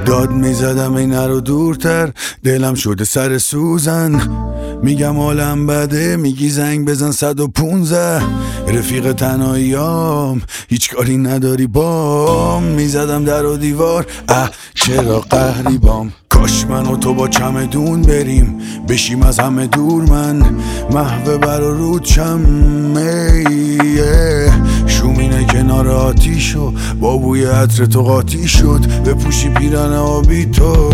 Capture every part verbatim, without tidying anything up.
داد میزدم این رو دورتر، دلم شده سر سوزن. میگم حالم بده، میگی زنگ بزن صد و پونزه. رفیق تنهاییام هیچ کاری نداری بام. میزدم در و دیوار، اه چرا قهری بام. کاش من و تو با چمدون بریم، بشیم از همه دور. من محو بر و رود شم، شومینه کنار آتیش و با بوی عطر تو قاطی شد. بپوشی پیرن آبی تو،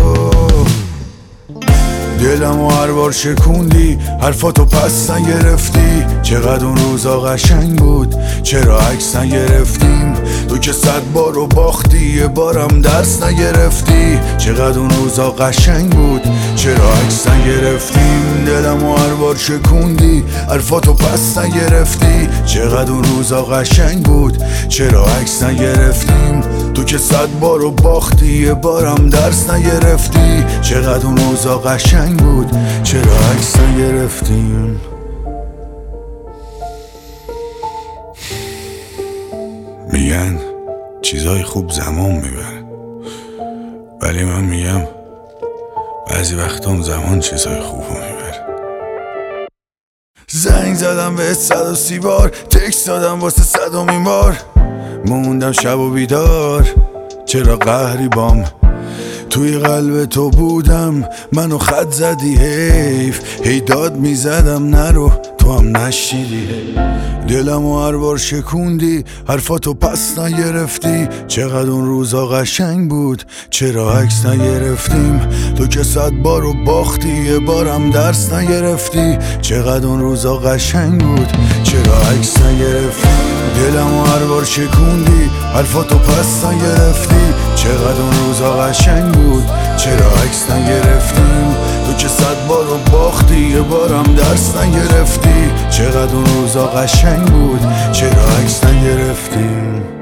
دلم و هر بار شکوندی، حرفاتو پس نگرفتی. چقدر اون روزا قشنگ بود، چرا عکس نگرفتیم؟ تو که صد بار رو باختی، یه بارم درس نگرفتی. چقدر اون روزا قشنگ بود، چرا عکس نگرفتیم؟ دلم و هر بار شکوندی، حرفاتو پس نگرفتی. چقدر اون روزا قشنگ بود، چرا عکس نگرفتیم؟ تو که صد بار رو باختی، یه بارم درس نگرفتی. چقدر اون روزا قشنگ بود، چرا عکس نگرفتیم؟ میگن چیزای خوب زمان میبره، ولی من میگم بعضی وقتا اون زمان چیزای خوب میبره. زنگ زدم به صد و سی بار، تکست دادم واسه صدومین بار. موندم شب و بیدار، چرا قهری بام؟ توی قلب تو بودم، منو خط زدی حیف. هی داد میزدم نرو، تو هم نشیدی. دلم و هر بار شکوندی، حرفاتو پس نگرفتی. چقدر اون روزا قشنگ بود، چرا عکس نگرفتیم؟ تو که صد بار رو باختی، یه بارم درس نگرفتی. چقدر اون روزا قشنگ بود، چرا عکس نگرفتی؟ دلم و هر بار شکوندی، حرفاتو پس نگرفتی. چقدر اون روزا قشنگ بود، چرا عکس نگرفتیم؟ تو که صد بار رو باختی، یه بارم درس نگرفتی. چقدر اون روزا قشنگ بود، چرا عکس نگرفتیم؟